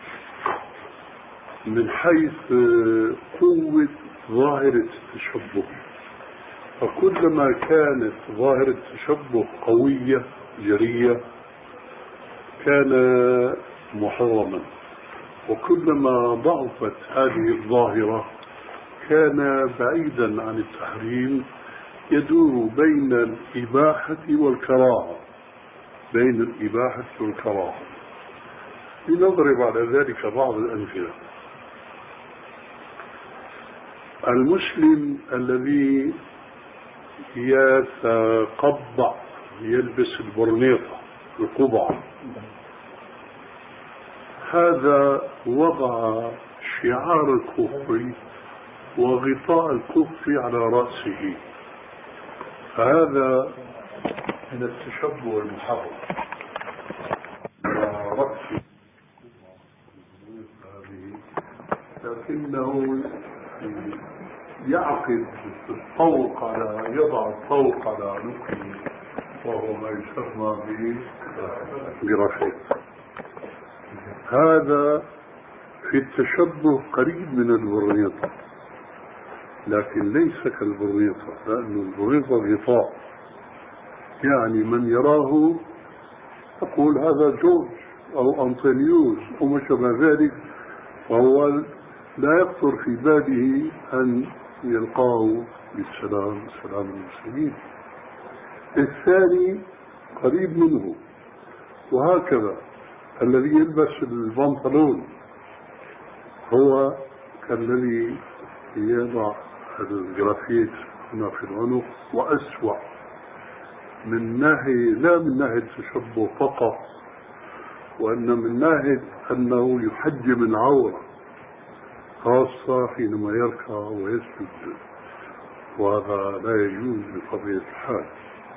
S1: من حيث قوة ظاهرة التشبه، فكلما كانت ظاهرة التشبه قوية جرية كان محرما، وكلما ضعفت هذه الظاهرة كان بعيدا عن التحريم، يدور بين الإباحة والكراهة، بين الإباحة والكراهة. لنضرب على ذلك بعض الأمثلة. المسلم الذي يتقبع يلبس البرنيطة القبعة، هذا وضع شعار الكفر وغطاء الكفر على رأسه، فهذا من التشبه المحرم. لكنه يعقد الطوق على يضع الطوق على عنقه، وهو ما يسمى برفيق. هذا في التشبه قريب من البرنيطة، لكن ليس كالبرنيطة، لأن البرنيطة غطاء، يعني من يراه يقول هذا جورج أو أنطونيوس أو ما شابه ذلك، وهو لا يخطر في باله أن يلقاه بالسلام، سلام المسلمين. الثاني قريب منه. وهكذا الذي يلبس البنطلون هو كالذي يضع الجرافيت هنا في العنق، وأسوأ من ناحية، لا من ناحية التشبه فقط، وأن من ناحية أنه يحجم العورة، خاصة حينما يركع ويسجد، وهذا لا يجوز بطبيعة الحال.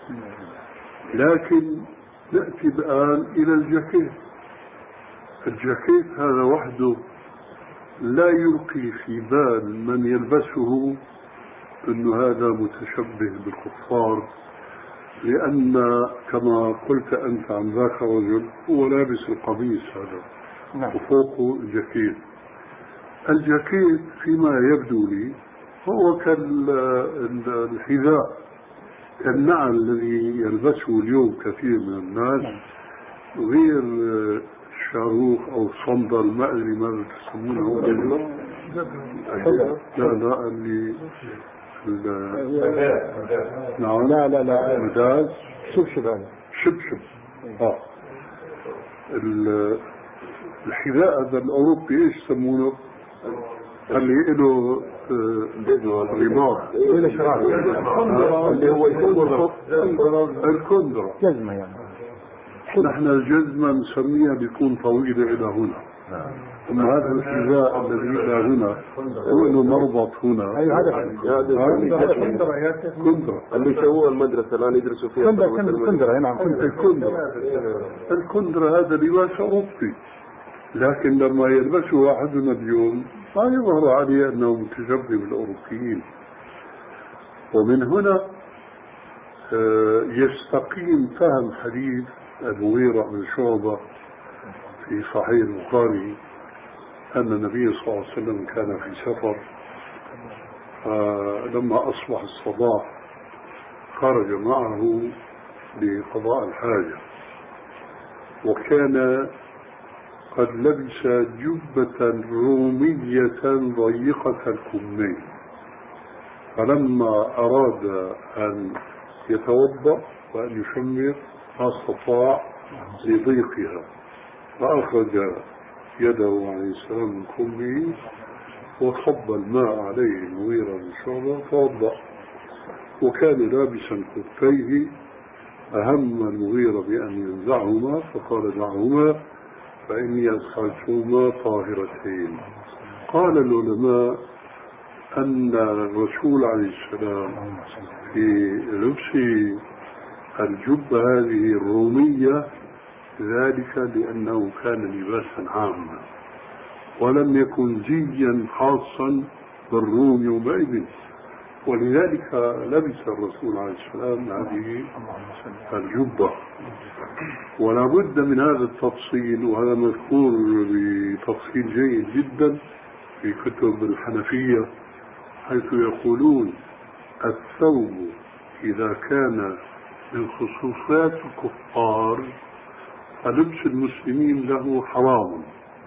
S1: لكن نأتي الآن إلى الجاكيت. الجاكيت هذا وحده لا يلقي في بال من يلبسه أن هذا متشبه بالكفار، لأن كما قلت أنت عن ذاك الرجل هو لابس القميص هذا وفوقه الجاكيت. الجاكيت فيما يبدو لي هو كالحذاء، كالنعل الذي يلبسه اليوم كثير من الناس، غير الشاروخ أو الصندل، ما أدري ماذا تسمونه. لا اللي نعم
S7: لا
S1: مداز
S7: شبشب
S1: الحذاء هذا الأوروبي إيش يسمونه؟ اللي له رباط اللي هو الكندرة
S7: جزمة يعني.
S1: نحن الجزمة نسميها بيكون طويلة إلى هنا، أما هذا الحذاء الذي إلى هنا هو له مربط هنا.
S7: أيوة هذا
S1: كندرة
S5: اللي يسووها المدرسة الآن يدرسوا فيها.
S7: كندرة نعم.
S1: الكندرة هذا لباس أوروبي، لكن لما يلبسه واحدنا اليوم ما يظهر عليه أنه متشبه بالأوروبيين. ومن هنا يستقيم فهم حديث المغيرة بن شعبة في صحيح البخاري أن النبي صلى الله عليه وسلم كان في سفر، لما أصبح الصباح خرج معه لقضاء الحاجة، وكان قد لبس جبة رومية ضيقة الكمين، فلما أراد أن يتوضأ وأن يشمر ما استطاع لضيقها، فأخرج يده عليه السلام من كمه وصب الماء عليه المغيرة بن شعبة توضأ، وكان لابسا خفيه. أهم المغيرة بأن ينزعهما فقال دعهما فإني أدخلتهما طاهرتين. قال العلماء أن الرسول عليه السلام في لبس الجبة هذه الرومية ذلك لأنه كان لباسا عاما ولم يكن زيا خاصا بالروم يومئذ، ولذلك لبس الرسول عليه السلام هذه الجبة. ولا بد من هذا التفصيل، وهذا مذكور بتفصيل جيد جدا في كتب الحنفية، حيث يقولون الثوب إذا كان من خصوصيات الكفار فلبس المسلمين له حرام،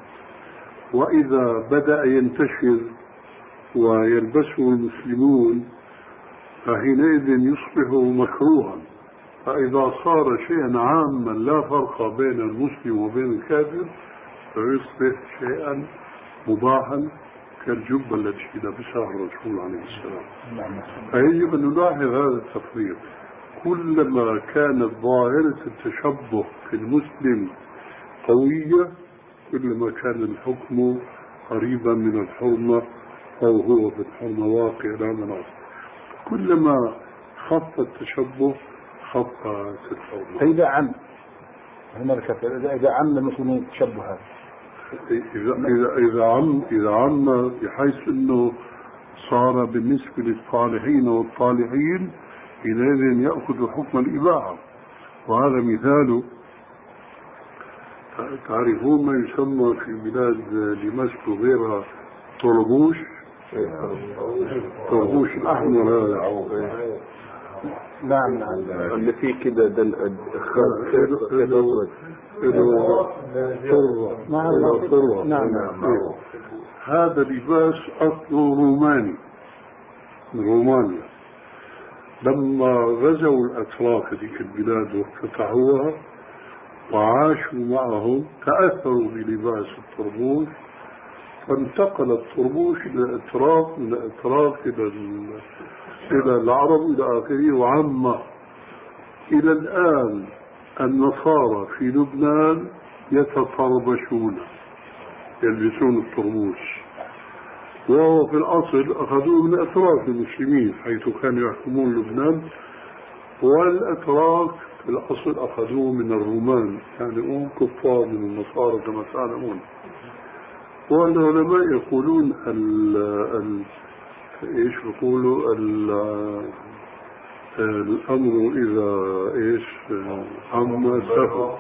S1: وإذا بدأ ينتشر ويلبسه المسلمون فحينئذ يصبح مكروها، فإذا صار شيئا عاما لا فرق بين المسلم وبين الكافر فيصبح شيئا مباحا كالجبة التي لبسها الرسول عليه السلام. فيجب أن نلاحظ هذا التفريق، كلما كانت ظاهرة التشبه في المسلم قوية كلما كان الحكم قريبا من الحرمة أو هو في الحرمة واقع لا مناص، كلما خف التشبه خف الحرمة.
S7: إذا عم إذا عم المسلمين تشبهات،
S1: إذا عم بحيث أنه صار بالنسبة للصالحين والطالحين حينئذ يأخذ حكم الإباحة. وهذا مثال، تعرفون ما يسمى في بلاد دمشق وغيرها طربوش، طربوش الأحمر هذا.
S7: نعم
S5: اللي فيه كده
S1: هذا لباس أصله روماني من رومانيا. لما غزوا الأتراك ذيك البلاد وافتتحوها وعاشوا معهم تأثروا بلباس الطربوش، فانتقل الطربوش إلى الأتراك، من الأتراك إلى العرب إلى آخره، وعم إلى الآن النصارى في لبنان يتطربشون يلبسون الطربوش، وهو في الأصل أخذوه من أتراك المسلمين حيث كانوا يحكمون لبنان، والأتراك في الأصل أخذوه من الرومان، يعني هم كفار من النصارى كما تعلمون. والعلماء يقولون إيش يقولوا الأمر إذا إيش عم سفر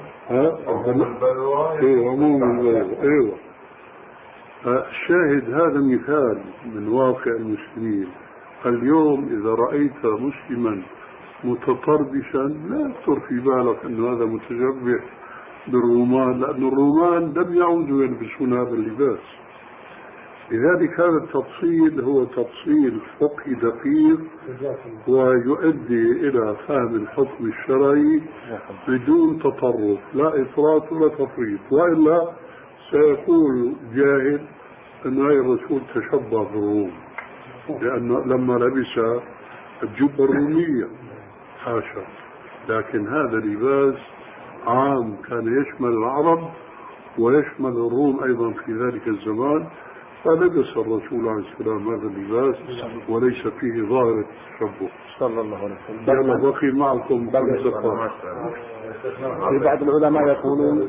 S1: عموم أيوة. الشاهد هذا مثال من واقع المسلمين. اليوم إذا رأيت مسلما متطربشا لا يخطر في بالك أن هذا متشبه بالرومان، لأن الرومان لم يعودوا يلبسون هذا اللباس. لذلك هذا التفصيل هو تفصيل فقهي دقيق ويؤدي إلى فهم الحكم الشرعي بدون تطرف، لا إفراط ولا تفريط، وإلا سيقول جاهل أن هذا الرسول تشبه بالروم لأنه لما لبس الجبة الرومية، حاشا، لكن هذا لباس عام كان يشمل العرب ويشمل الروم أيضا في ذلك الزمان، فلبس الرسول عليه السلام هذا اللباس وليس فيه ظاهرة التشبه
S7: صلى الله عليه وسلم.
S1: يلا بقي معكم كل دقة.
S7: في بعض العلماء يقولون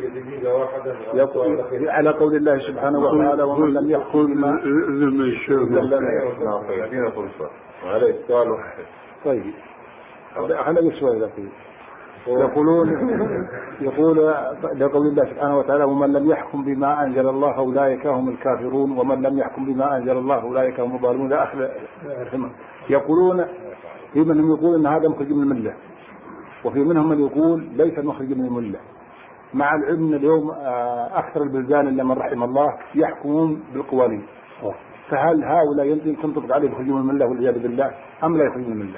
S7: على قول الله سبحانه وتعالى ومن لم يحكم بما
S3: خلينا فرصة عليك سؤال واحد.
S7: طيب أنا بسؤال لكن يقول لقول الله سبحانه وتعالى ومن لم يحكم بما أنزل الله أولئك هم الكافرون ومن لم يحكم بما أنزل الله أولئك هم الظالمون لا أخذ. يقولون في منهم يقول أن هذا مخرج من الملة، وفي منهم من يقول ليس مخرج من الملة، مع العلم اليوم أكثر البلدان إلا من رحم الله يحكمون بالقوانين، فهل هؤلاء يمكن تطبق عليه مخرج من الملة والعياذ بالله أم لا يخرج من الملة؟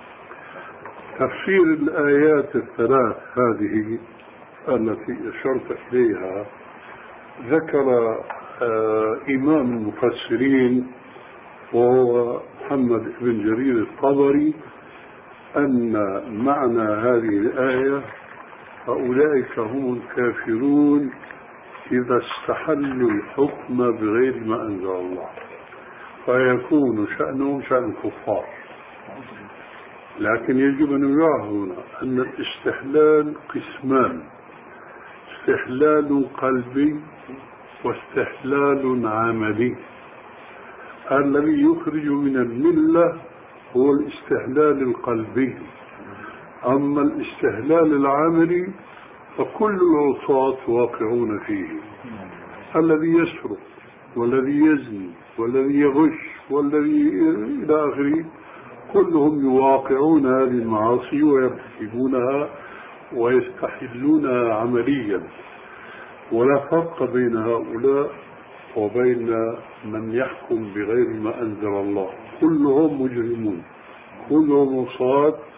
S1: تفسير الآيات الثلاث هذه التي أشرت إليها ذكر إمام المفسرين وهو محمد بن جرير الطبري أن معنى هذه الآية أولئك هم الكافرون إذا استحلوا الحكم بغير ما أنزل الله، فيكون شأنهم شأن الكفار. لكن يجب أن نراعي هنا أن الاستحلال قسمان: استحلال قلبي واستحلال عملي. الذي يخرج من الملة هو الاستحلال القلبي، أما الاستحلال العملي فكل العصاة واقعون فيه. الذي يسرق والذي يزني والذي يغش والذي إلى آخره كلهم يواقعون هذه المعاصي ويرتكبونها ويستحلونها عمليا، ولا فرق بين هؤلاء وبين من يحكم بغير ما أنزل الله. كلهم مجرمون، كلهم عصاة